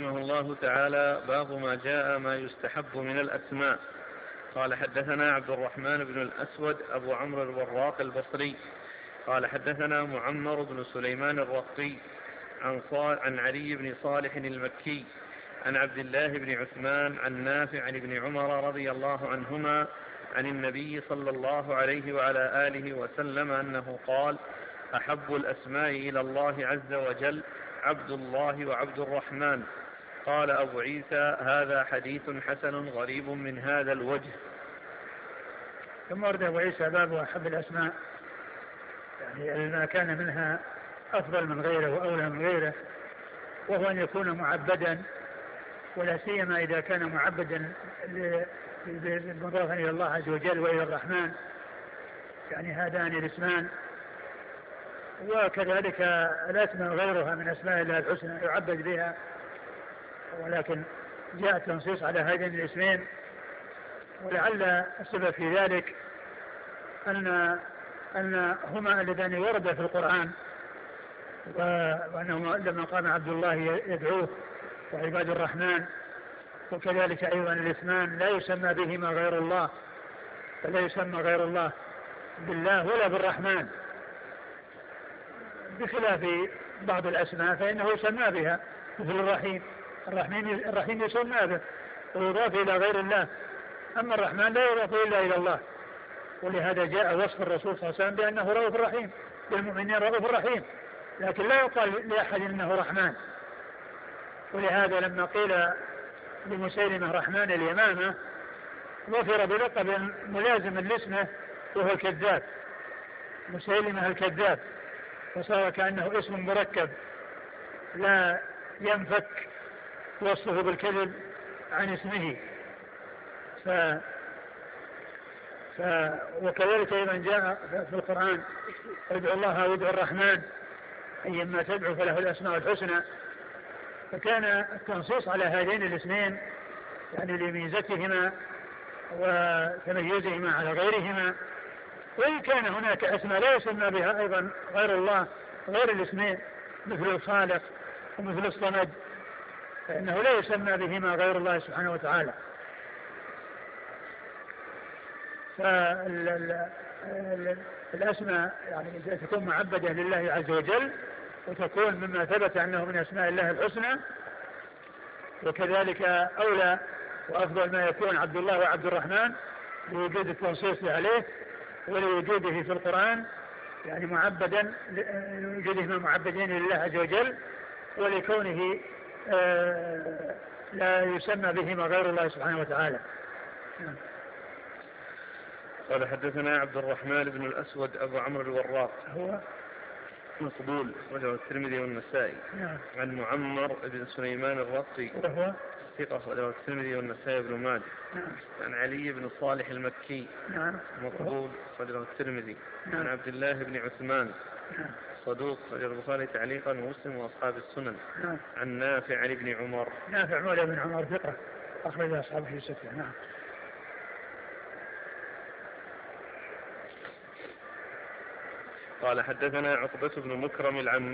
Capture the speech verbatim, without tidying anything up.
رحمه الله تعالى: باب ما جاء ما يستحب من الأسماء. قال: حدثنا عبد الرحمن بن الأسود أبو عمرو الوراق البصري قال: حدثنا معمر بن سليمان الرقي عن, عن علي بن صالح المكي عن عبد الله بن عثمان عن نافع عن ابن عمر رضي الله عنهما عن النبي صلى الله عليه وعلى آله وسلم أنه قال: أحب الأسماء إلى الله عز وجل عبد الله وعبد الرحمن. قال أبو عيسى: هذا حديث حسن غريب من هذا الوجه. ثم ورد أبو عيسى باب أحب الأسماء، يعني ما كان منها أفضل من غيره وأولى من غيره، وهو أن يكون معبدا، ولا سيما إذا كان معبدا مضافا إلى الله عز وجل وإلى الرحمن، يعني هذان الاسمان. وكذلك الأسماء غيرها من أسماء الله الحسنى يعبد بها، ولكن جاء التنصيص على هذين الاسمين، ولعل السبب في ذلك أن أن هما اللذان ورد في القرآن، وأنه لما قام عبد الله يدعوه وعباد الرحمن، وكذلك أيضا الاسمان لا يسمى بهما غير الله، فلا يسمى غير الله بالله ولا بالرحمن، بخلاف بعض الأسماء فإنه يسمى بها، مثل الرحيم. الرحيم, الرحيم يسمى به ويضاف إلى غير الله، أما الرحمن لا يضاف إلا إلى الله. ولهذا جاء وصف الرسول صلى الله عليه وسلم بأنه رؤوف رحيم، بالمؤمنين رؤوف رحيم، لكن لا يقال لأحد إنه رحمن. ولهذا لما قيل لمسيلمة رحمن اليمامة ظفر بلقب ملازم لاسمه وهو الكذاب، مسيلمة الكذاب، فصار كأنه اسم مركب لا ينفك وصفه بالكذب عن اسمه. ف... ف... وكذلك أيضا جاء في القرآن: ادعوا الله وادعوا الرحمن أيما تدعوا فله الأسماء الحسنى. فكان التنصيص على هذين الاسمين يعني لميزتهما وتميزهما على غيرهما، وإن كان هناك أسماء لا يسمى بها أيضا غير الله غير الاسمين، مثل الخالق ومثل الصمد، فإنه لا يسمى بهما غير الله سبحانه وتعالى. فالأسماء يعني تكون معبدة لله عز وجل، وتكون مما ثبت أنه من أسماء الله الحسنى، وكذلك أولى وأفضل ما يكون عبد الله وعبد الرحمن لوجود التنصيص عليه ولوجوده في القرآن، يعني معبدا لوجودهما معبدين لله عز وجل، ولكونه آه لا يسمى بهما غير الله سبحانه وتعالى. قال: حدثنا عبد الرحمن بن الأسود أبو عمرو الوراق هو مقبول وله الترمذي والنسائي. نعم. عن معمر بن سليمان الرقي وهو ثقة وله الترمذي والنسائي بن ماجه. نعم. عن علي بن صالح المكي. نعم. مقبول وله الترمذي. نعم. عن عبد الله بن عثمان. نعم. صدوق وله البخاري تعليقا ومسلم وأصحاب السنن. نعم. عن نافع عن ابن عمر. نافع مولى بن عمر ثقة أخرج أصحابه في الستة. نعم. قال: حدثنا عقبة بن مكرم العم